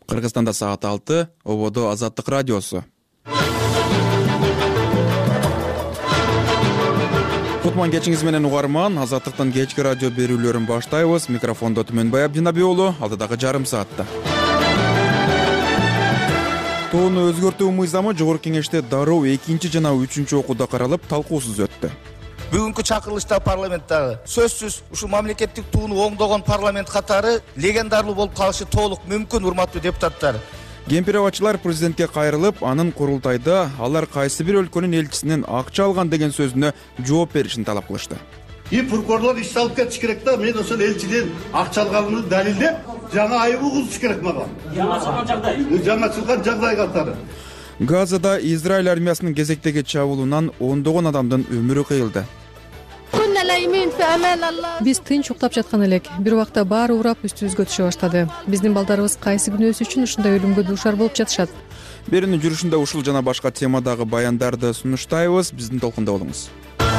Кыргызстанда саат 6, ободо Азаттык радиосу. Кутман кечиңиз менен угарман, Азаттыктын кечки радио берүүлөрүн баштайбыз. Микрофондо Түмөнбай Абдинабиулу, алдыдагы жарым саатта. Тоону өзгөртүү мыйзамы Жогорку Кеңеште дароо 2 жана 3 окууда каралып, талкуусуз өттү. Бүгүнкү чакырылышта парламенттагы сөзсүз ушул мамлекеттик тууну оңдогон парламент катары легендарлуу болуп калышы толук мүмкүн, урматтуу депутаттар. Кемпир-абадчылар президентке кайрылып, анын курултайда алар кайсы бир өлкөнүн элчисинен акча алган деген сөзүнө жооп беришин талап кылышты. Прокурорлор иш алып кетиш керек да, мен ошол элчиден акча алганымды далилдеп, жаңа айып угузуш керек мага. Жаңачылган жагдай катары. Газада Израиль армиясынын кезектеги чабуулунан ондогон адамдын өмүрү кыйылды. Биз тынч уктап жаткан элек, бир убакта баары урап үстүбүзгө түшө баштады. Биздин балдарыбыз кайсы күнөөсү үчүн ушундай өлүмгө дуушар болуп жатышат? Берүүнүн жүрүшүндө ушул жана башка темадагы баяндарды сунуштайбыз. Биздин толкунда болуңуз.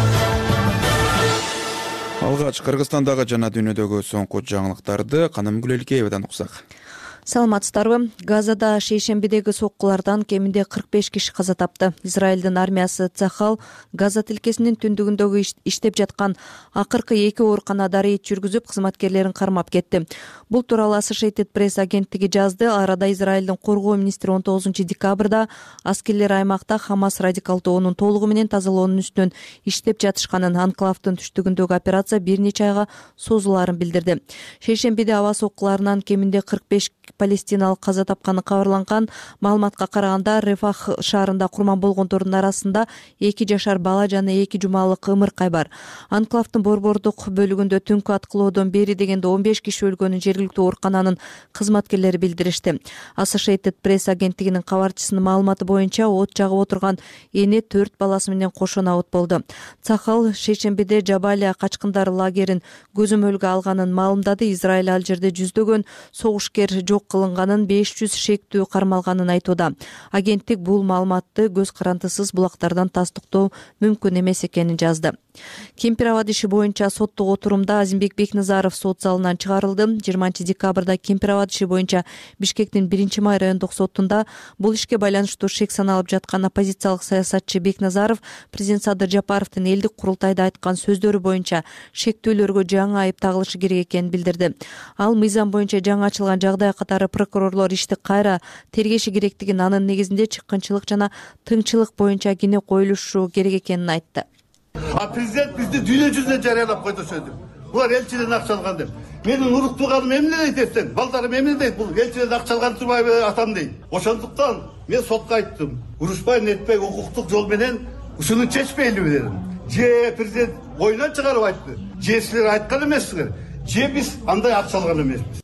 Алгач Кыргызстандагы жана дүйнөдөгү соңку жаңылыктарды Каным Гүлелкеевадан уксак. Саламатсыздарбы? Газада шейшембидеги соккулардан кеминде 45 киши каза тапты. Израилдин армиясы Цахал Газа тилкесинин түндүгүндөгү иштеп жаткан акыркы 2 ооруканада рейд жүргүзүп, кызматкерлерин кармап кетти. Бул тууралуу Associated Press агенттиги жазды. Арада Израилдин коргоо министри 19 декабрда аскерлер аймакта Хамас радикал тобунун толугу менен тазалоонун үстүнөн иштеп жатышканын, анклавдын түштүгүндөгү операция бир нече айга созулаарын билдирди. Шейшембиде аба соккуларынан кеминде 45 палестиналык каза тапканы кабарланган. Маалыматка караганда, Рефах шаарында курман болгондордун арасында 2 жашар бала жана 2 жумалык ымыркай бар. Анклавдын борбордук бөлүгүндө түнкү аткылоодон бери дегенде 15 киши өлгөнүн жергиликтүү оорукананын кызматкерлери билдиришти. Associated Press агенттигинин кабарчысынын маалыматы боюнча, от жагып отурган эне 4 баласы менен кошо абот болду. Цахал шейшембиде Жабалия качкындар лагерин көзөмөлгө алганын маалымдады. Израиль ал жерде жүздөгөн согушкер жок кылынганын, 500 шектүү кармалганын айтууда. Агенттик бул маалыматты көз карандысыз булактардан тастыктоо мүмкүн эмес экенин жазды. Кемпир-абад иши боюнча соттук отурумда Азимбек Бекназаров сот залынан чыгарылды. 20 декабрда Кемпир-абад иши боюнча Бишкектин 1-май райондук сотунда бул ишке байланыштуу шек саналып жаткан оппозициялык саясатчы Бекназаров президент Садыр Жапаровдун элдик курултайда айткан сөздөрү боюнча шектүүлөргө жаңы айып тагылышы керек экенин билдирди. Ал мыйзам боюнча жаңы ачылган жагдай катары прокурорлор ишти кайра тергеши керектигин, анын негизинде чыккынчылык жана тыңчылык боюнча кине коюлушу керек экенин айтты. Президент бизди дүйнө жүзүнө жарыялап койду сөзү. Булар элчиден акча алган деп. Менин уруктууганым эмне дейт эсен? Балдарым эмне дейт? Бул элчиден акча алган турбайбы атам дейт. Ошондуктан мен сотко айттым. Урушпай, нетпей, укуктук жол менен ушуну чечпейли дедим. Же президент оюнан чыгарып айтты. Же силер айткан эмессиңер. Же биз андай акча алган эмеспиз.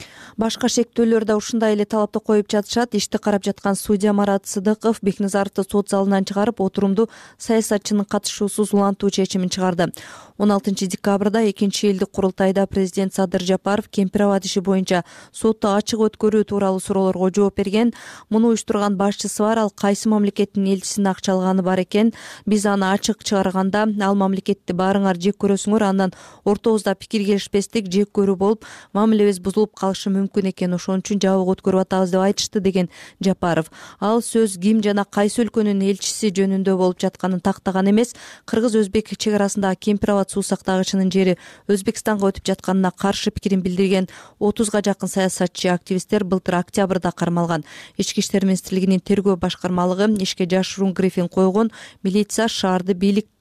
Башка шектүүлөр да ушундай эле талапты коюп жатышат. Ишти карап жаткан судья Марат Сыдыков Бекназаровду сот залынан чыгарып, отурумду саясатчынын катышуусуз улантуу чечимин чыгарды. 16 декабрда 2-элдик курултайда президент Садыр Жапаров Кемпир-абад иши боюнча сотто ачык өткөрүү тууралуу суроолорго жооп берген. Муну уюштурган башчысы бар, ал кайсы мамлекеттин элчисинин акча алганы бар экен. Биз аны ачык чыгарганда, ал мамлекетти баарыңар жек көрөсүңөр, андан ортобузда пикир келишпестик, жек көрүү болуп, мамилебиз бузулуп калышы мүмкүн экен, ошон үчүн жабык өткөрүп атабыз деп айтышты, деген Жапаров. Ал сөз ким жана кайсы өлкөнүн элчиси жөнүндө болуп жатканын тактаган эмес. Кыргыз-өзбек чек арасындагы Кемпир-абад суу сактагычынын жери Өзбекстанга өтүп жатканына каршы пикирин билдирген 30га жакын саясатчы, активисттер былтыр октябрда кармалган. Ички иштер министрлигинин тергөө башкармалыгы ишке жашыруун грифин койгон. Милиция шаарды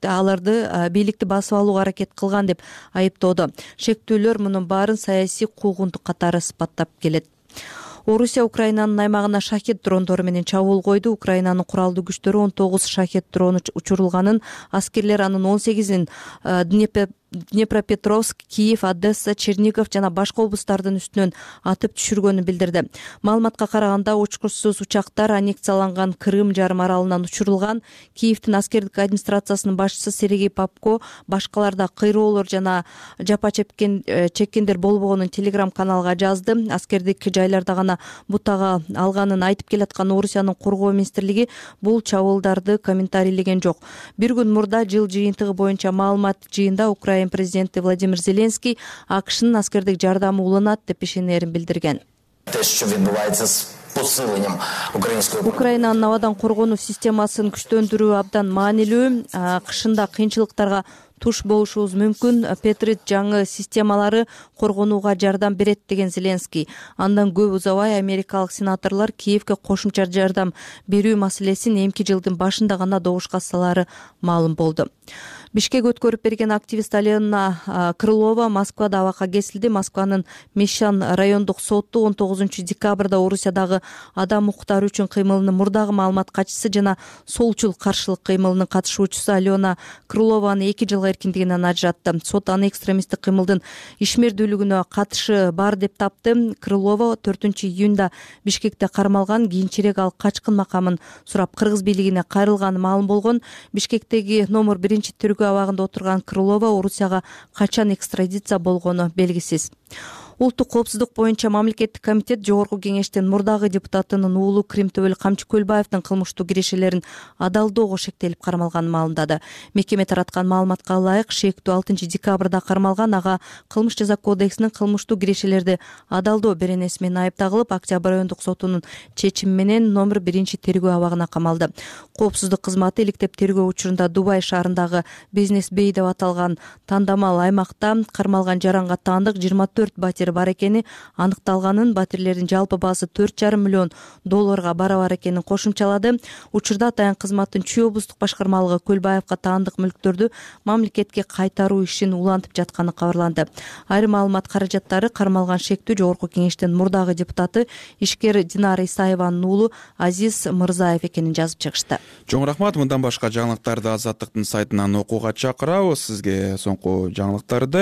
бийликти басып алууга аракет кылган деп айыптоодо. Шектүүлөр мунун баарын саясий куугунтук катары сыпаттап келет. Орусия Украинанын аймагына шахет дрондору менен чабуул койду. Украинанын куралдуу күчтөрү 19 шахет дрону учурулганын, аскерлер анын 18-ин Днепропетровск, Киев, Одесса, Чернигов жана башка облустардын үстүнөн атып түшүргөнүн билдирди. Маалыматка караганда, учкучсуз учактар аннексияланган Крым жарым аралынан учурулган. Киевдин аскердик администрациясынын башчысы Сергей Попко башкаларда кыйроолор жана жапа чеккендер болбогонун телеграм-каналга жазды. Аскердик жайларда гана бутага алганын айтып келаткан Орусиянын коргоо министрлиги бул чабуулдарды комментарийлеген жок. Бир күн мурда жыл жыйынтыгы боюнча маалымат жыйында Украина президенти Владимир Зеленский АКШнын аскердик жардамы уланат деп ишенерин билдирген. Те, що відбувається з посиленням української Украинанын абадан коргонуу системасын күчтөндүрүү абдан маанилүү. Кышында кыйынчылыктарга туш болушубуз мүмкүн. Петрит жаңы системалары коргонууга жардам берет деген Зеленский. Андан көп узабай америкалык сенаторлор Киевке кошумча жардам берүү маселесин эмки жылдын башында гана добушка салары маалым болду. Бишкек өткөрүп берген активист Алена Крылова Москвада абакка кесилди. Москванын Мещан райондук соту 19 декабрда Орусиядагы адам укуктары үчүн кыймылынын мурдагы маалымат катчысы жана солчул каршылык кыймылынын катышуучусу Алена Крылованы 2 жылга эркиндигинен ажыратты. Сот аны экстремисттик кыймылдын ишмердүүлүгүнө катышы бар деп тапты. Крылова 4-июнда Бишкекте кармалган, кийинчерээк ал качкын макамын сурап кыргыз бийлигине кайрылганы маалым болгон. Бишкектеги номер 1 абагында отурган Крылова Орусияга качан экстрадиция болгону белгисиз. Улуттук коопсуздук боюнча мамлекеттик комитет Жогорку кеңештин мурдагы депутатынын уулу Кримтөбөл Камчы Көлбаевдин кылмыштуу кирешелерин адалдоого шектелип кармалганын маалымдады. Мекеме тараткан маалыматка ылайык, шектүү 6 декабрда кармалган ага кылмыш жаза кодексинин кылмыштуу кирешелерди адалдоо беренеси менен айыпталып, Октябрь райондук сотунун чечими менен номер 1 тергөө абагына камалды. Коопсуздук кызматы иликтеп тергөө учурунда Дубай шаарындагы Бизнес Бей деп аталган тандамал аймакта кармалган жаранга таандык 24 батир бар экени аныкталганын, батирлердин жалпы баасы $4,5 миллион барабар экенин кошумчалады. Учурда атайын кызматтын Чүй облустук башкармалыгы Көлбаевга таандык мүлктөрдү мамлекетке кайтаруу ишин улантып жатканы кабарланды. Айрым маалымат каражаттары кармалган шектүү Жогорку кеңештин мурдагы депутаты ишкер Динара Исаеванын уулу Азиз Мырзаев экенин жазып чыгышты. Чоң рахмат. Мындан башка жаңылыктарды Азаттыктын сайтынан окууга чакырабыз. Сизге соңку жаңылыктарды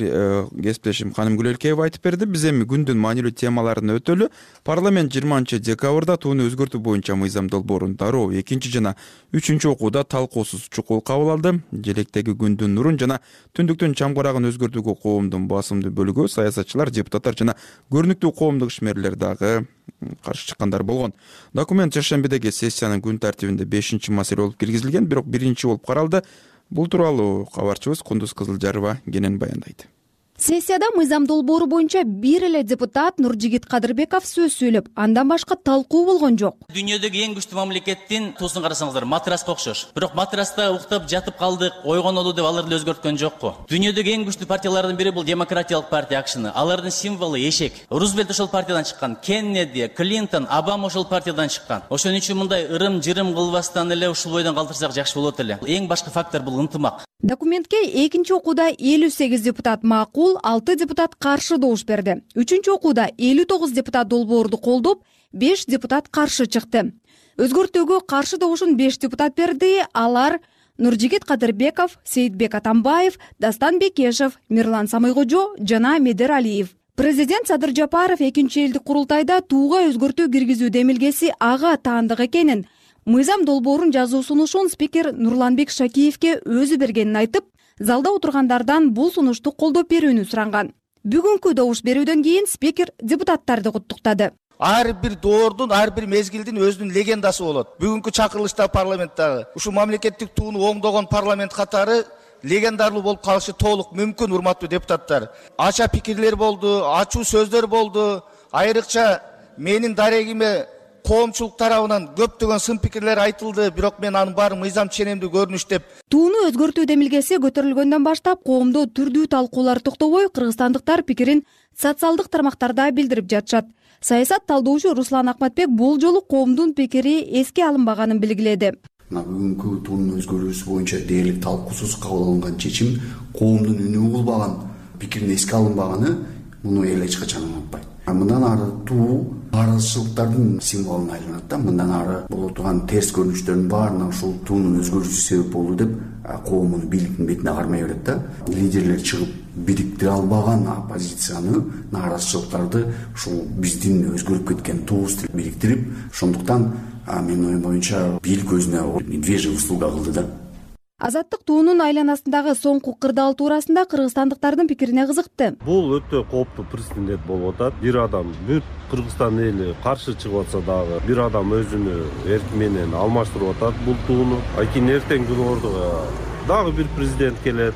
кесиптешим Ханым Гүлөлкеева айтып берди. Биз эми күндүн маанилүү темаларын өтөлү. Парламент 20 декабрда тууну өзгөртүү боюнча мыйзам долбоорун дароо 2 жана 3 окууда талкуусуз чукул кабыл алды. Желектеги күндүн нурун жана түндүктүн чамгарагын өзгөртүүгө коомдун басымдуу бөлүгү саясатчылар, депутаттар жана көрүнүктүү коомдук ишмерлер дагы каршы чыккандар болгон. Документ жекшембидеги сессиянын күн тартибинде 5-маселе болуп киргизилген, бирок 1 болуп каралды. Бул тууралуу кабарчыбыз Кундуз Кызылжарова кенен баяндайт. Сессияда мыйзам долбоору боюнча бир эле депутат Нуржигит Кадырбеков сөз сүйлөп, андан башка талкуу болгон жок. Дүйнөдөгү эң күчтүү мамлекеттин туусун карасаңыздар, матраска окшош. Бирок матраста уктап жатып калдык, ойгонолу деп аларды өзгөрткөн жокку. Дүйнөдөгү эң күчтүү партиялардын бири бул Демократиялык партия АКШны. Алардын символу эшек. Рузвельт ошол партиядан чыккан, Кеннеди, Клинтон, Обама ошол партиядан чыккан. Ошон үчүн мындай ырым-жырым кылбастан эле ушул бойдон калтырсак жакшы болот эле. Эң башкы фактор бул ынтымак. Документке 2 окууда 58 депутат макул, 6 депутат каршы добуш берди. 3 окууда 59 депутат долбоорду колдоп, 5 депутат каршы чыкты. Өзгөртүүгө каршы добушун 5 депутат берди. Алар Нуржигит Кадырбеков, Сейитбек Атамбаев, Дастан Бекешев, Мирлан Самыйкожо жана Медер Алиев. Президент Садыр Жапаров 2-элдик курултайда тууга өзгөртүү киргизүү демилгеси ага таандык экенин, мыйзам долбоорун жазуу сунушун спикер Нурланбек Шакиевке өзү бергенин айтып, залда отургандардан бул сунушту колдоп берүүнү суранган. Бүгүнкү добуш берүүдөн кийин спикер депутаттарды куттуктады. Ар бир доордун, ар бир мезгилдин өзүнүн легендасы болот. Бүгүнкү чакырылышта парламенттагы ушу мамлекеттик тууну оңдогон парламент катары легендарлуу болуп калышы толук мүмкүн, урматтуу депутаттар. Ача пикирлер болду, ачуу сөздөр болду. Айрыкча менин дарегиме коомчулук тарабынан көптөгөн сын пикирлер айтылды, бирок мен анын баарын мыйзам ченемдүү көрүнүш деп. Тууну өзгөртүү демилгеси көтөрүлгөндөн баштап коомдо түрдүү талкуулар токтобой, кыргызстандыктар пикирин социалдык тармактарда билдирип жатышат. Саясат талдоочу Руслан Акматбек бул жолу коомдун пикири эске алынбаганын белгиледи. Бүгүнкү туунун өзгөрүүсү боюнча дээрлик талкуусуз кабыл алынган чечим коомдун үнү угулбаган, пикирин эске алынбаганы муну эл эч качан унутпайт. Мындан ары туу наразычылыктардын символуна айланат да. Мындан ары боло турган терс көрүнүштөрдүн баарына ушул туунун өзгөрүүсү себеп болду деп коом муну бийликтин бетине кармай берет да. Лидерлер чыгып бириктире албаган оппозицияны, наразычылыктарды ушул биздин өзгөрүп кеткен туубуз деп бириктирип, ошондуктан менин оюм боюнча бийлик өзүнө медвежий услуга кылды да. Азаттык туунун айланасындагы соңку кырдаал туурасында кыргызстандыктардын пикирине кызыкты. Бул өтө кооптуу прецедент болуп атат. Бир адам бүт Кыргызстан эли каршы чыгып атса дагы, бир адам өзүнү эрк менен алмаштырып атат бул тууну. Кийин эртеңки ордуга дагы бир президент келет.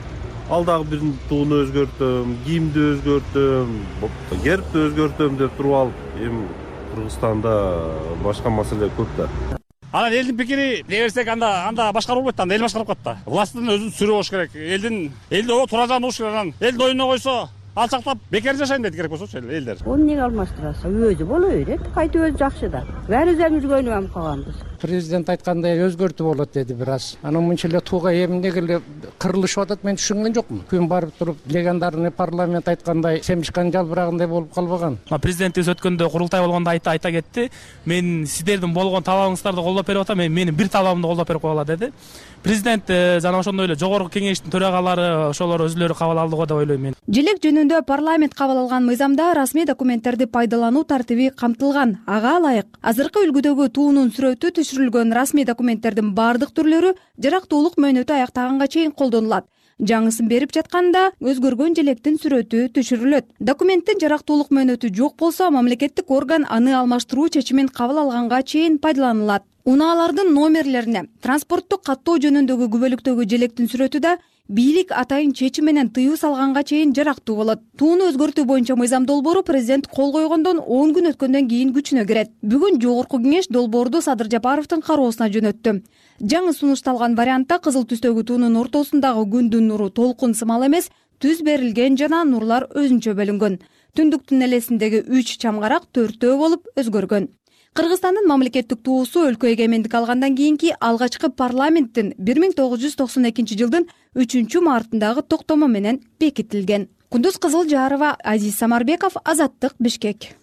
ал дагы бир тууну өзгөртөм, кийимди өзгөртөм, гербти өзгөртөм деп туруп алып, эми Кыргызстанда башка маселе көп да. Анан элдин пикири дей берсек, анда башкарып болбойт, анда эл башкарып коет да. Власттын өзүн сүрүү болуш керек. Элди тура жагын угуш керек. Анан элди оюна койсо, алчактап бекер жашайын дейт керек болсочу элдер. Onu неге алмаштырасың? Өзү боло берет. Кайтып өзү жакшы да. Баары өзүбүзгө ам калганбыз. Президент айткандай өзгөртүү болот деди бир аз. Анан мынча эле тууга эмнеге эле кырылышып атат, мен түшүнгөн жокмун. Күн барып туруп легендарный парламент айткандай семишкан жалбырагындай болуп калбаган. Президентибиз өткөндө курултай болгондо айта кетти. Мен сиздердин болгон талабыңыздарды колдоп берип атам, менин бир талабымды колдоп берип койгула деди. Президент жана ошондой эле жогорку кеңештин төрагалары ошолор өзүлөрү кабыл алды го деп ойлойм мен. Желек жөнүндө парламент кабыл алган мыйзамда расмий документтерди пайдалануу тартиби камтылган. Ага ылайык азыркы үлгүдөгү туунун сүрөтү түшүрүлгөн расмий документтердин баардык түрлөрү жарактуулук мөөнөтү аяктаганга чейин колдонулат. Жаңысын берип жатканда өзгөргөн желектин сүрөтү түшүрүлөт. Документтин жарактуулук мөөнөтү жок болсо, мамлекеттик орган аны алмаштыруу чечимин кабыл алганга чейин пайдаланылат. Унаалардын номерлерине, транспорттук каттоо жөнүндөгү күбөлүктөгү желектин сүрөтү да бийлик атайын чечим менен тыюу салганга чейин жарактуу болот. Тууну өзгөртүү боюнча мыйзам долбоору президент кол койгондон 10 күн өткөндөн кийин күчүнө кирет. Бүгүн жогорку кеңеш долбоорду Садыр Жапаровдун кароосуна жөнөттү. Жаңы сунушталган вариантта кызыл түстөгү туунун ортосундагы күндүн нуру толкун сымал эмес, түз берилген жана нурлар өзүнчө бөлүнгөн. Түндүктүн элесиндеги 3 чамгарак 4төө болуп өзгөргөн. Кыргызстандын мамлекеттик туусу өлкө эгемендик алгандан кийинки алгачкы парламенттин 1992 жылдын 3-мартындагы токтомо менен бекитилген. Кундуз Кызылжарова, Азиз Самарбеков, Азаттык, Бишкек.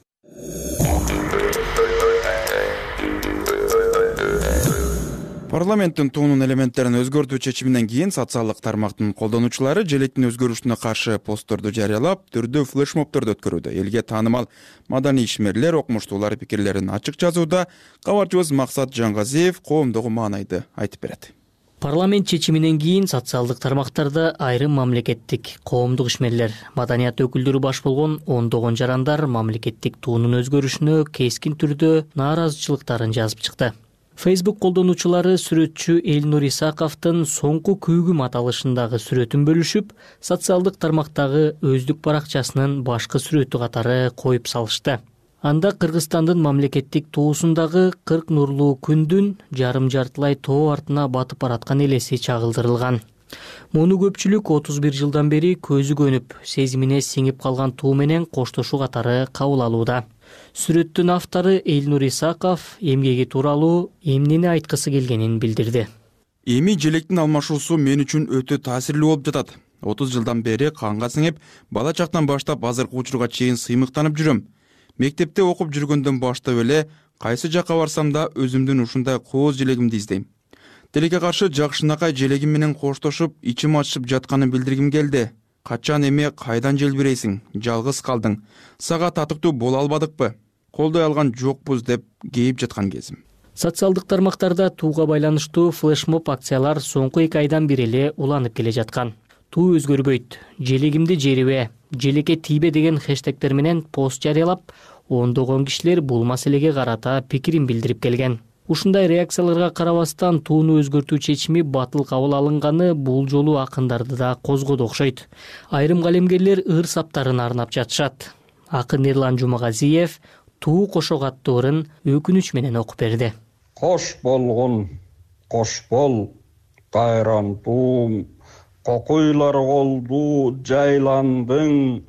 Парламенттин туунун элементтерин өзгөртүү чечиминен кийин социалдык тармактын колдонуучулары желектин өзгөрүшүнө каршы постторду жарыялап, түрдүү флешмобторду өткөрүүдө. Элге таанымал маданий ишмерлер, окумуштуулар пикирлерин ачык жазууда. Кабарчыбыз Максат Жангазиев коомдогу маанайды айтып берет. Парламент чечиминен кийин социалдык тармактарда айрым мамлекеттик, коомдук ишмерлер, маданият өкүлдөрү баш болгон ондогон жарандар мамлекеттик туунун өзгөрүшүнө кескин түрдө нааразычылыктарын жазып чыкты. Facebook колдонуучулары сүрөтчү Элнур Исаковдун соңку күйгүм аталышындагы сүрөтүн бөлүшүп, социалдык тармактагы өздүк баракчасынын башкы сүрөтү катары коюп салышты. Анда Кыргызстандын мамлекеттик туусундагы 40 нурлуу күндүн жарым жартылай тоо артына батып бараткан элеси чагылдырылган. Муну көпчүлүк 31 жылдан бери көзү көнүп, сезимине сиңип калган туу менен коштошуу катары кабыл алууда. Сүрөттүн автору Элнур Исаков эмгеги тууралуу эмнени айткысы келгенин билдирди. Эми желектин алмашуусу мен үчүн өтө таасирлүү болуп жатат. 30 жылдан бери канга сиңип, бала чактан баштап азыркы учурга чейин сыймыктанып жүрөм. Мектепте окуп жүргөндөн баштап эле кайсы жакка барсам да өзүмдүн ушундай кооз желегимди издейм. Тилекке каршы жакшынакай желегим менен коштошуп, ичим ачышып жатканын билдиргим келди. Качан эме кайдан желбирейсиң? Жалгыз калдың. Сага татыктуу боло албадыкпы? Колдой алган жокпуз деп кейип жаткан кезим. Социалдык тармактарда тууга байланыштуу флешмоб акциялар соңку 2 айдан бери эле уланып келе жаткан. Туу өзгөрбөйт, желегимди жерибе, желекке тийбе деген хэштегтер менен пост жарыялап, ондогон кишилер бул маселеге карата пикирин билдирип келген. Ушундай реакцияларга карабастан тууну өзгөртүү чечими батыл кабыл алынганы бул жолу акындарды да козгоду окшойт. Айрым калемгерлер ыр саптарын арнап жатышат. Акын Эрлан Жумагазиев туу кошок аттуу ырын өкүнүч менен окуп берди. Кош болгон, кош бол, кайран туум, кокуйлар колду жайландың,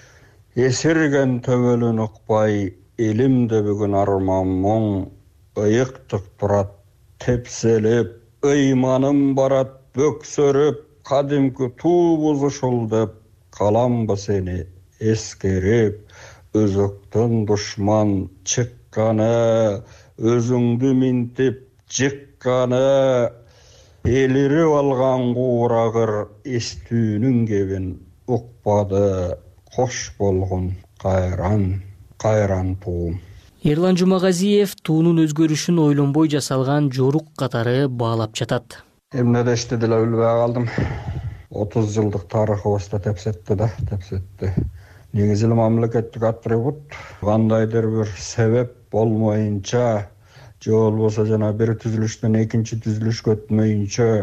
эсерген төбөлүн ыкпай, элимде бүгүн арман моң, ыйыктык турат тепселеп, ыйманым барат бөксөрүп, кадимки туубуз ушул деп, каламбы сени эскерип, өзөктөн душман чыкканы, өзүңдү минтип жыкканы, элирип алган куурагыр эстүүнүн кебин укпады, кош болгон кайран туум. Эрлан Жумагазиев туунун өзгөрүшүн ойлонбой жасалган жорук катары баалап жатат. Эмне дешти деле билбей калдым. 30 жылдык тарыхыбызда тепсетти. Негизи мамлекеттик атрибут кандайдыр бир себеп болмоюнча, же болбосо жана бир түзүлүштөн экинчи түзүлүшкө өтмөйүнчө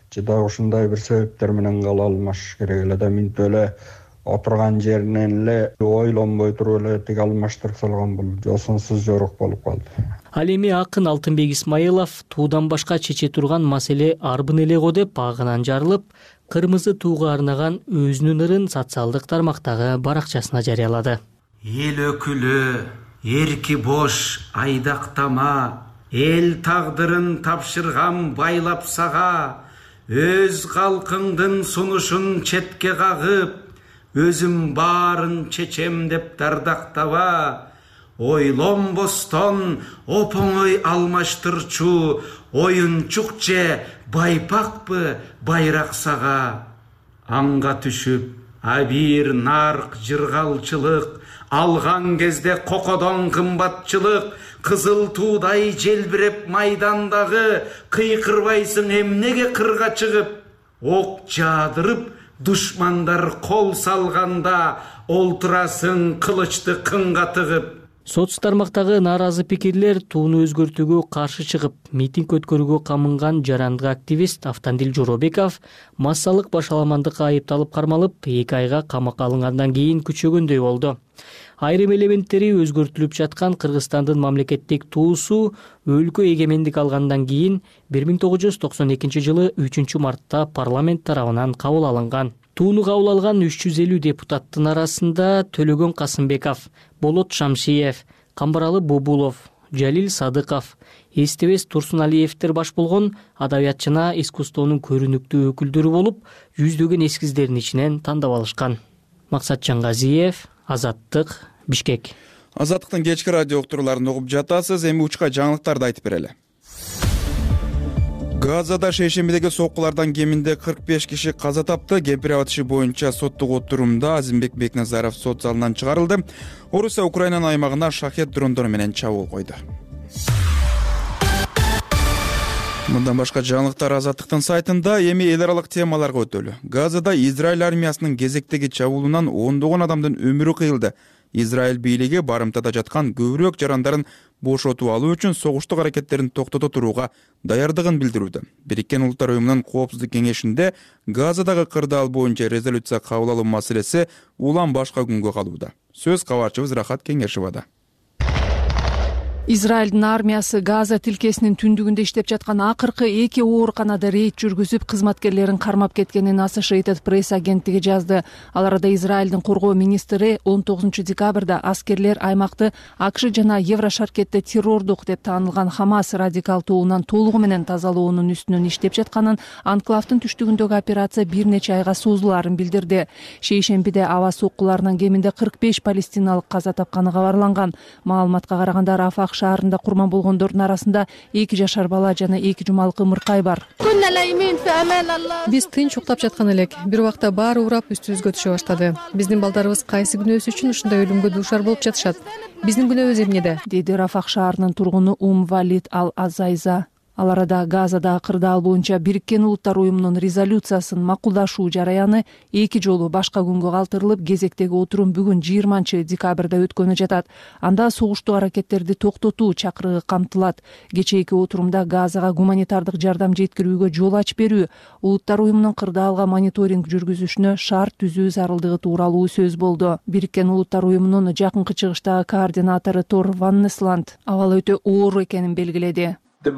же дагы ушундай бир себептер менен кала алмаш керек эле да. Минтип эле отурган жеринен эле ойлонбой туруп эле тиги алмаштырып салган бул жосунсуз жорук болуп калды. Ал эми акын Алтынбек Исмаилов туудан башка чече турган маселе арбын эле го деп агынан жарылып, кырмызы тууга арнаган өзүнүн ырын социалдык тармактагы баракчасына жарыялады. Эл өкүлү, эрки бош айдактама, эл тагдырын тапшырган байлап сага, өз калкыңдын сунушун четке кагып, өзүм баарын чечем деп дардактаба, ойлонбостон оп-оңой алмаштырчу, оюнчук же байпакпы байрак сага. Анга түшүп, абир нарк жыргалчылык, алган кезде кокодон кымбатчылык, кызыл туудай желбиреп майдандагы, кыйкырбайсың эмнеге кырга чыгып, ок жаадырып, душмандар кол салганда, олтурасың кылычты кынга тыгып. Соц тармактагы нааразы пикирлер тууну өзгөртүүгө каршы чыгып, митинг өткөрүүгө камынган жарандык активист Автандил Жоробеков массалык башаламандыкка айыпталып кармалып, 2 айга камакка алынгандан кийин күчөгөндөй болду. Айрым элементтери өзгөртүлүп жаткан Кыргызстандын мамлекеттик туусу өлкө эгемендик алгандан кийин 1992 жылы 3 мартта парламент тарабынан кабыл алынган. Тууну кабыл алган 350 депутаттын арасында Төлөгөн Касымбеков, Болот Шамшиев, Камбаралы Бубулов, Жалил Садыков, Эстебес Турсуналиевдер баш болгон адабиятчына искусствонун көрүнүктүү өкүлдөрү болуп, жүздөгөн эскиздердин ичинен тандап алышкан. Максатжан Газиев, Азаттык, Бишкек. Азаттыктын кечки радио уктурууларын угуп жатасыз. Эми учка жаңылыктарды айтып берели. Газада шейшембидеги соккулардан кеминде 45 киши каза тапты. Кемпир-аба иши боюнча соттук отурумда Азимбек Бекназаров сот залынан чыгарылды. Орусия Украинанын аймагына шахет дрондору менен чабуул койду. Мындан башка жаңылыктар Азаттыктын сайтында. Эми эл аралык темаларга өтөлү. Газада Израиль армиясынын кезектеги чабуулунан ондогон адамдын өмүрү кыйылды. Израиль бийлиги барымтада жаткан көбүрөөк жарандарын бошотуп алуу үчүн согуштук аракеттерин токтото турууга даярдыгын билдирүүдө. Бириккен Улуттар уюмунун Коопсуздук кеңешинде Газадагы кырдаал боюнча резолюция кабыл алуу маселеси улам башка күнгө калууда. Сөз кабарчыбыз Рахат Кеңешевада. Израилдин армиясы Газа тилкесинин түндүгүндө иштеп жаткан акыркы 2 ооруканада рейд жүргүзүп, кызматкерлерин кармап кеткенин Associated Press агенттиги жазды. Ал арада Израилдин коргоо министри 19 декабрда аскерлер аймакты АКШ жана Евро шаркетте террордук деп таанылган Хамас радикал тобунан толугу менен тазалоонун үстүнөн иштеп жатканын, анклавдын түштүгүндөгү операция бир нече айга созулаарын билдирди. Шейшембиде аба соккуларынан кеминде 45 палестиналык каза тапканы кабарланган. Маалыматка караганда Рафах шаарында курман болгондордун арасында 2 жашар бала жана 2 жумалык ымыркай бар. Биз тынч уктап жаткан элек, бир убакта баары урап үстүбүзгө түшө баштады. Биздин балдарыбыз кайсы күнөөсү үчүн ушундай өлүмгө дуушар болуп жатышат? Биздин күнөөбүз эмнеде? Деди Рафах шаарынын тургуну Валид Ал-Азайза. Ал арада Газадагы кырдаал боюнча Бириккен Улуттар уюмунун резолюциясын макулдашуу жараяны 2 жолу башка күнгө калтырылып, кезектеги отурум бүгүн 20 декабрда өткөнү жатат. Анда согуштук аракеттерди токтотуу чакырыгы камтылат. Кечээки отурумда Газага гуманитардык жардам жеткирүүгө жол ачып берүү, Улуттар уюмунун кырдаалга мониторинг жүргүзүшүнө шарт түзүү зарылдыгы тууралуу сөз болду. Бириккен Улуттар уюмунун жакынкы чыгыштагы координатору Тор Ваннесланд абал өтө оор экенин белгиледи.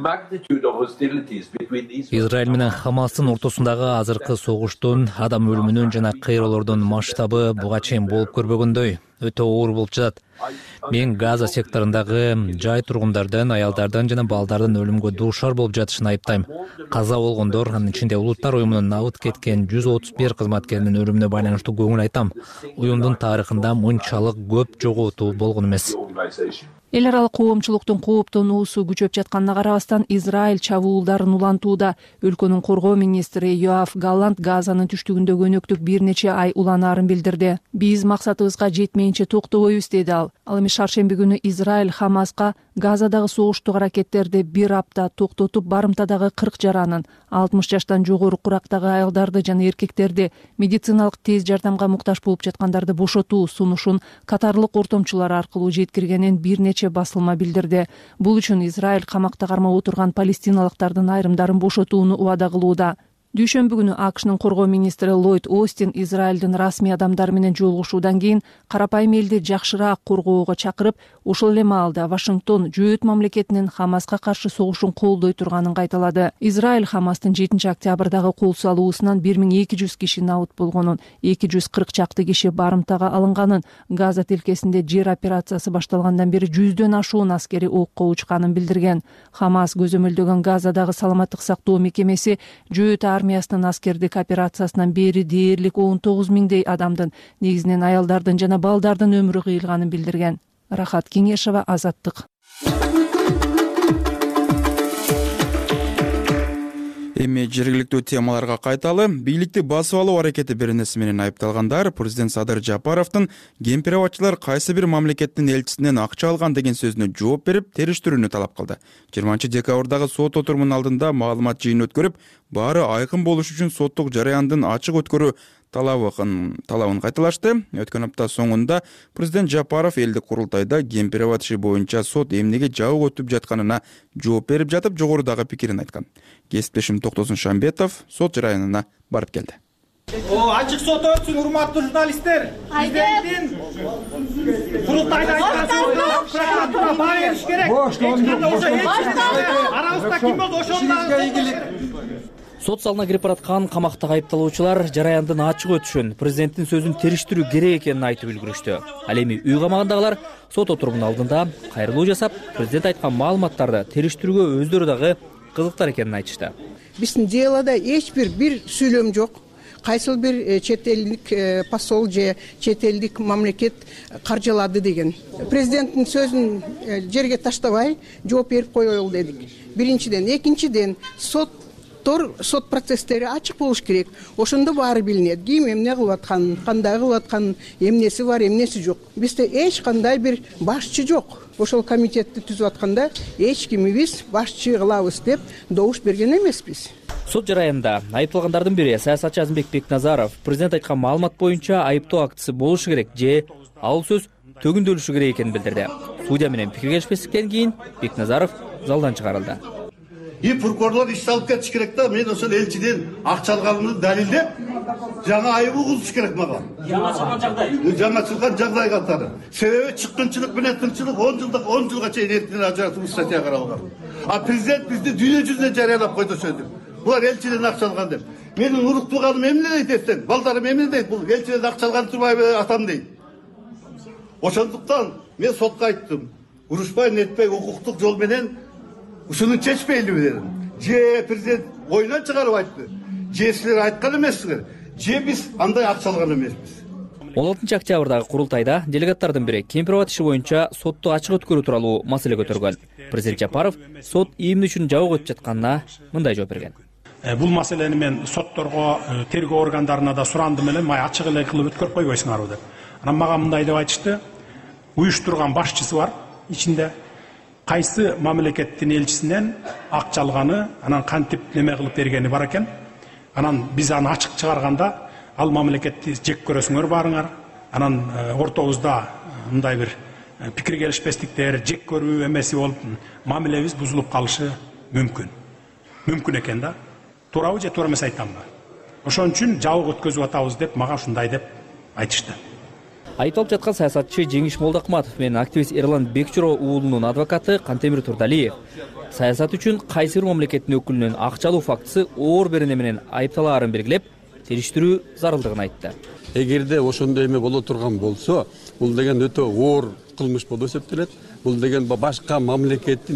Израиль менен Хамастын ортосундагы азыркы согуштун, адам өлүмүнүн жана кыйроолордун масштабы буга чейин болуп көрбөгөндөй өтө оор болуп жатат. Мен Газа секторундагы жай тургундардын, аялдардын жана балдардын өлүмгө дуушар болуп жатышын айыптайм. Каза болгондор, анын ичинде Улуттар уюмунун набыт кеткен 131 кызматкеринин өлүмүнө байланыштуу көңүл айтам. Уюмдун тарыхында мынчалык көп жоготуу болгон эмес. Эл аралык коомчулуктун кооптонуусу күчөп жатканына карабастан Израиль чабуулдарын улантууда. Өлкөнүн коргоо министри Йоав Галлант Газанын түштүгүндөгү өнөктүк бир нече ай уланаарын билдирди. Биз максатыбызга жетмейинче токтобойбуз, деди ал. Ал эми шаршемби күнү Израиль Хамаска Газадагы согуштук аракеттерди бир апта токтотуп, барымтадагы 40 жаранын, 60 жаштан жогору курактагы аялдарды жана эркектерди, медициналык тез жардамга муктаж болуп жаткандарды бошотуу сунушун катарлык ортомчулар аркылуу жеткиргенин бир нече басылма билдирди. Бул үчүн Израиль камакта кармап отурган палестиналыктардын айрымдарын бошотууну убада кылууда. Дүйшөмбү күнү АКШнын коргоо министри Ллойд Остин Израилдин расмий адамдары менен жолугушуудан кийин карапайым элди жакшыраак коргоого чакырып, ошол эле маалда Вашингтон жөөт мамлекетинин Хамаска каршы согушун колдой турганын кайталады. Израиль Хамастын 7 октябрдагы кол салуусунан 1200 киши набыт болгонун, 240 чакты киши барымтага алынганын, Газа тилкесинде жер операциясы башталгандан бери 100дөн ашуун аскери окко учканын билдирген. Хамас көзөмөлдөгөн Газадагы саламаттык сактоо мекемеси жөөт армиясынын аскердик операциясынан бери дээрлик 19 миңдей адамдын, негизинен аялдардын жана балдардын өмүрү кыйылганын билдирген. Рахат Кеңешова, Азаттык. Эми жергиликтүү темаларга кайталы. Бийликти басып алуу аракети беренеси менен айыпталгандар президент Садыр Жапаровдун кемпирабатчылар кайсы бир мамлекеттин элчисинен акча алган деген сөзүнө жооп берип, териштирүүнү талап кылды. 20-декабрдагы сот отурумунун алдында маалымат жыйын өткөрүп, баары айкын болуш үчүн соттук жараяндын ачык өткөрүү талабын кайталашты. Өткөн апта соңунда президент Жапаров элдик курултайда кемпирабат иши боюнча сот эмнеге жабык өтүп жатканына жооп берип жатып, жогорудагы пикирин айткан. Кесиптешим Токтосун Шамбетов сот жараянына барып келди. Ачык сот өтсүн, урматтуу журналисттер. Президенттин курултайда айткан прокуратура баа бериш керек. Арабызда ким болду ошондо. Сот залына кирип бараткан камактагы айыпталуучулар жараяндын ачык өтүшүн, президенттин сөзүн териштирүү керек экенин айтып үлгүрүштү. Ал эми үй камагындагылар сот отурумунун алдында кайрылуу жасап, президент айткан маалыматтарды териштирүүгө өздөрү дагы кызыктар экенин айтышты. Биздин делода эч бир сүйлөм жок. Кайсыл бир чет элдик посол же чет элдик мамлекет каржылады деген. Президенттин сөзүн жерге таштабай жооп берип коелу дедик. Биринчиден, экинчиден сот процесстери ачык болуш керек. Ошондо баары билинет. Ким эмне кылып атканын, кандай кылып атканын, эмнеси бар, эмнеси жок. Бизде эч кандай бир башчы жок. Ошол комитетти түзүп атканда эч кимибиз башчы кылабыз деп добуш берген эмеспиз. Сот жараянда айыпталгандардын бири саясатчы Азимбек Бекназаров президент айткан маалымат боюнча айыптоо актысы болушу керек же ал сөз төгүндөлүшү керек экенин билдирди. Судья менен пикир келишпестиктен кийин Бекназаров залдан чыгарылды. Прокурорлор иш алып кетиш керек да, мен ошол элчиден акча алганымды далилдеп, жаңа айып угулуш керек мага. Жаңачылган жагдай катары. Себеби чыккынчылык менен тынчылык 10 жылга чейин эртинен ажыратуу статья каралган. А президент бизди дүйнө жүзүнө жарыялап койду сөзү. Булар элчиден акча алган деп. Менин уруктууганым эмне дейт эстен? Балдарым эмне дейт? Бул элчиден акча алган турбайбы атам дейт. Ошондуктан мен сотко айттым. Урушпай, нетпей, укуктук жол менен ушуну чечпейли дедим. Же президент оюнан чыгарып айтты. Же силер айткан эмессиңер. Же биз андай акча алган эмеспиз. 16 октябрдагы курултайда делегаттардын бири кемпирабат иши боюнча сотту ачык өткөрүү тууралуу маселе көтөргөн. Президент Жапаров сот эмне үчүн жабык өтүп жатканына мындай жооп берген. Бул маселени мен сотторго, тергөө органдарына да сурандым эле, май ачык эле кылып өткөрүп койбойсуңарбы деп. Анан мага мындай деп айтышты. Уюштурган башчысы бар ичинде. Кайсы мамлекеттин элчисинен акча алганы, анан кантип неме кылып бергени бар экен. Анан биз аны ачык чыгарганда ал мамлекетти жек көрөсүңөр баарыңар. Анан ортобузда мындай бир пикир келишпестиктер, жек көрүү эмеси болуп, мамилебиз бузулуп калышы мүмкүн. Мүмкүн экен да. Туурабы же туура эмес айтамбы? Ошон үчүн жабык өткөзүп атабыз деп мага ушундай деп айтышты. Айыпталып жаткан саясатчы Жеңиш Молдокматов менен активист Эрлан Бекчуро уулунун адвокаты Кантемир Турдалиев саясат үчүн кайсы бир мамлекеттин өкүлүнөн акча алуу фактысы оор берене менен айыпталаарын белгилеп, териштирүү зарылдыгын айтты. Эгерде ошондой эме боло турган болсо, бул деген өтө оор кылмыш болуп эсептелет. Бул деген башка мамлекеттин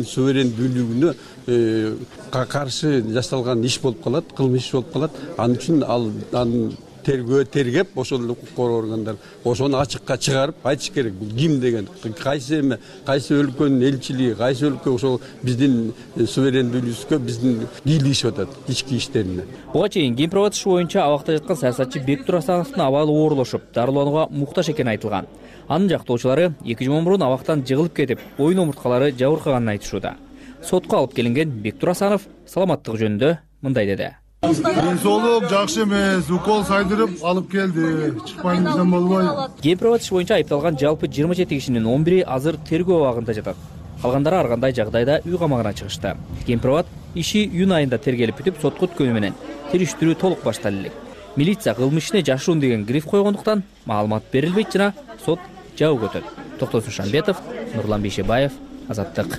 суверендүүлүгүнө каршы жасалган иш болуп калат, кылмыш болуп калат. Анын үчүн ал тергеп, ошол укук коргоо органдар ошону ачыкка чыгарып айтыш керек. Бул ким деген, кайсы эме, кайсы өлкөнүн элчилиги, кайсы өлкө ошол биздин суверендүүлүгүбүзгө биздин кийлигишип атат ички иштерине. Буга чейин кемпирабат иши боюнча абакта жаткан саясатчы Бектур Асановдун абалы оорлошуп, дарыланууга муктаж экени айтылган. Анын жактоочулары 2 жума мурун абактан жыгылып кетип, оюн омурткалары жабыркаганын айтышууда. Сотко алып келинген Бектур Асанов саламаттыгы жөнүндө мындай деди. Деңсоолук жакшы эмес, укол сайдырып алып келди. Чыкпайын десем болбой. Кемпирабат иши боюнча айыпталган жалпы 27 кишинин 11-и азыр тергөө абагында жатат. Калгандары ар кандай жагдайда үй камагына чыгышты. Кемпирабат иши июнь айында тергелип бүтүп сотко өткөнү менен териштирүү толук башталып элек. Милиция кылмыш ишине жашыруун деген гриф койгондуктан маалымат берилбейт жана сот жабык өтөт. Токтосун Шамбетов, Нурлан Бейшебаев, Азаттык.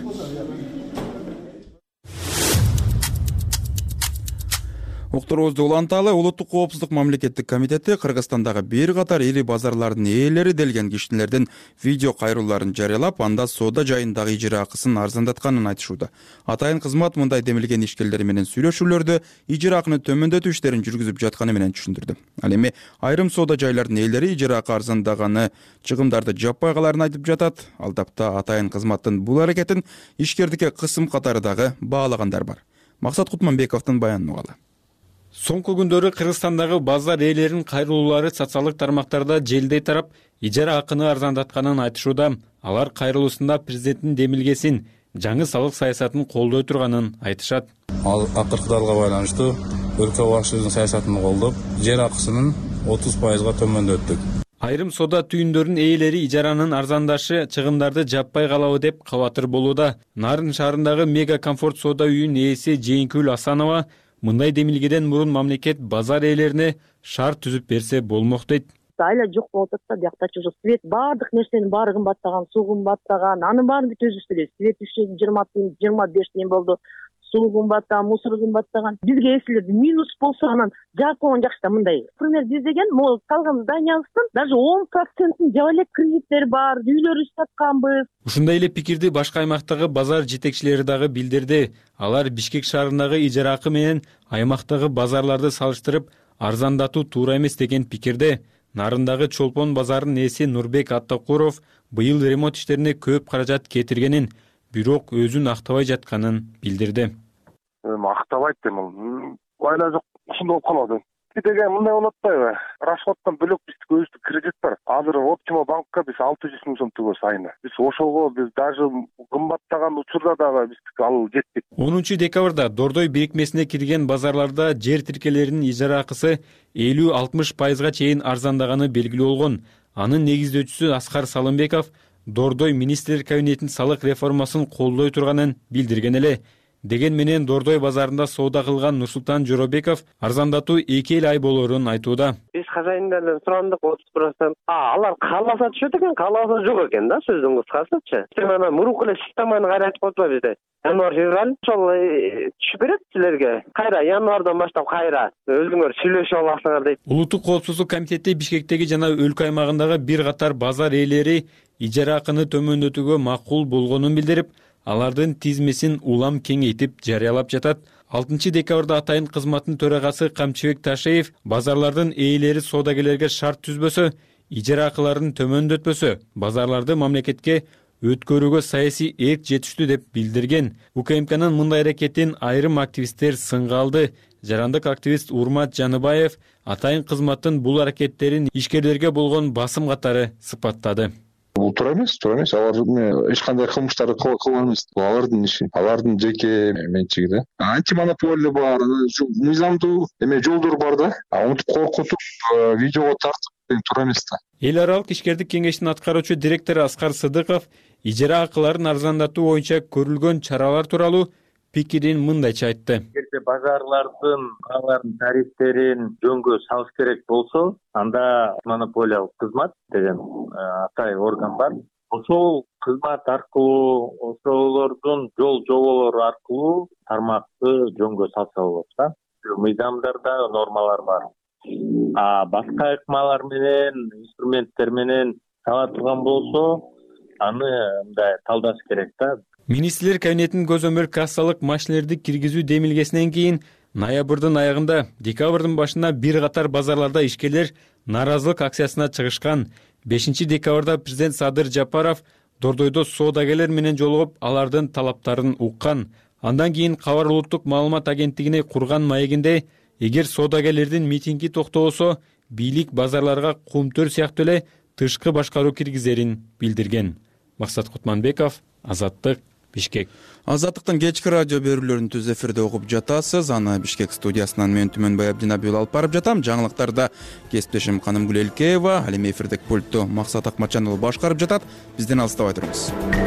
Уктуруубузду уланталы. Улуттук коопсуздук мамлекеттик комитети Кыргызстандагы бир катар ири базарлардын ээлери делген кишилердин видео кайрууларын жарыялап, анда соода жайындагы ижара акысын арзандатканын айтышууда. Атайын кызмат мындай демилген ишкерлер менен сүйлөшүүлөрдө ижара акыны төмөндөтүү иштерин жүргүзүп жатканы менен түшүндүрдү. Ал эми айрым соода жайлардын ээлери ижара акы арзандаганы чыгымдарды жаппай каларын айтып жатат. Алдапта атайын кызматтын бул аракетин ишкердикке кысым катары дагы баалагандар бар. Максат Кутманбековдун баянын угалы. Соңку күндөрү Кыргызстандагы базар ээлеринин кайрылуулары социалдык тармактарда желдей тарап, ижара акыны арзандатканын айтышууда. Алар кайрылуусунда президенттин демилгесин, жаңы салык саясатын колдой турганын айтышат. Ал акыркы далга байланыштуу өлкө башчысынын саясатын колдоп, ижара акысынын 30%га төмөндөттүк. Айрым соода түйүндөрүнүн ээлери ижаранын арзандашы чыгымдарды жаппай калабы деп кабатыр болууда. Нарын шаарындагы Мега Комфорт соода үйүнүн ээси Жээнкүл Асанова мындай демилгеден мурун мамлекет базар ээлерине шарт түзүп берсе болмок дейт. Айла жок болуп атат да, биякта уже свет баардык нерсенин баары кымбаттаган, суу кымбаттаган, анын баарын бүт өзүңүз билесиз. Свет 20 тиын, 25 тиын болду. Суу кымбаттаган, мусор кымбаттаган. Бизге эсилерди минус болсо анан жаап койгон жакшы да мындай. Например, биз деген могул калган зданиябыздын даже 10% жаап элек кредиттер бар, үйлөрүбүздү сатканбыз. Ушундай эле пикирди башка аймактагы базар жетекчилери дагы билдирди. Алар Бишкек шаарындагы ижара акы менен аймактагы базарларды салыштырып, арзандатуу туура эмес деген пикирде. Нарындагы Чолпон базарынын ээси Нурбек Аттакуров быйыл ремонт иштерине көп каражат кетиргенин, бирок өзүн актабай жатканын билдирди. Актабайт дейм, айла жок, ушундай болуп калат. Деген мындай болот атпайбы? Расходдон бөлөк биздики өзүбүздүк кредит бар. Азыр Оптима банкка биз 600 миң сом төлөбүз айына. Биз ошого биз даже кымбаттаган учурда дагы биздики ал жетпейт. 10 декабрда Дордой бирикмесине кирген базарларда жер тиркелеринин ижара акысы 50-60%га чейин арзандаганы белгилүү болгон. Анын негиздөөчүсү Аскар Салымбеков Дордой министрлер кабинетинин салык реформасын колдой турганын билдирген эле. Деген менен Дордой базарында соода кылган Нурсултан Жоробеков арзандатуу 2 ай болорун айтууда. Биз хозяиндерден сурандык 30%. Алар кааласа түшөт экен, кааласа жок экен да, сөздүн кыскасычы. Мына мурунку эле системаны кайра айтып коюптур бизде. Январь, февраль ошол түшүп берет силерге. Кайра январдан баштап кайра өзүңөр сүйлөшүп аласыңар дейт. Улуттук коопсуздук комитети Бишкектеги жана өлкө аймагындагы бир катар базар ээлери ижара акыны төмөндөтүүгө макул болгонун билдирип, алардын тизмесин улам кеңейтип жарыялап жатат. 6 декабрда атайын кызматтын төрагасы Камчыбек Ташеев базарлардын ээлери соодагерлерге шарт түзбөсө, ижара акыларын төмөндөтпөсө, базарларды мамлекетке өткөрүүгө саясий эрк жетиштүү деп билдирген. УКМКнын мындай аракетин айрым активисттер сынга алды. Жарандык активист Урмат Жаныбаев атайын кызматтын бул аракеттерин ишкерлерге болгон басым катары сыпаттады. Бул туура эмес. Алар эч кандай кылмыштарды кылган эмес. Бул алардын иши, алардын жеке менчиги да. Антимонополия бар, мыйзамдуу жолдор бар да. Унутуп коркутуп, видеого тартып туура эмес да. Эл аралык ишкердик кеңештин аткаруучу директору Аскар Сыдыков ижара акыларын арзандатуу боюнча көрүлгөн чаралар тууралуу пикирин мындайча айтты. Эгерде базарлардын алардын тарифтерин жөнгө салыш керек болсо, анда монополиялык кызмат деген атай орган бар. Ошол кызмат аркылуу, ошолордун жол жоболору аркылуу тармакты жөнгө салса болот да. Мыйзамдарда нормалар бар. Башка ыкмалар менен, инструменттер менен сала турган болсо, аны мындай талдаш керек да. Министрлер кабинетинин көзөмөл кассалык машинелерди киргизүү демилгесинен кийин ноябрдын аягында, декабрдын башында бир катар базарларда ишкерлер нааразылык акциясына чыгышкан. 5 декабрда президент Садыр Жапаров Дордойдо соодагерлер менен жолугуп, алардын талаптарын уккан. Андан кийин Кабар улуттук маалымат агенттигине курган маегинде, эгер соодагерлердин митинги токтобосо, бийлик базарларга кумтөр сыяктуу эле тышкы башкаруу киргизерин билдирген. Максат Кутманбеков, Азаттык, Бишкек. Азаттыктын кечки радио берүүлөрүн түз эфирде угуп жатасыз. Аны Бишкек студиясынан мен Түмөнбай Абдинабиул алып барып жатам. Жаңылыктарда кесиптешим Канымгүл Элкеева, ал эми эфирдик пультту Максат Акматжанов башкарып жатат. Бизден алыстабай туруңуз.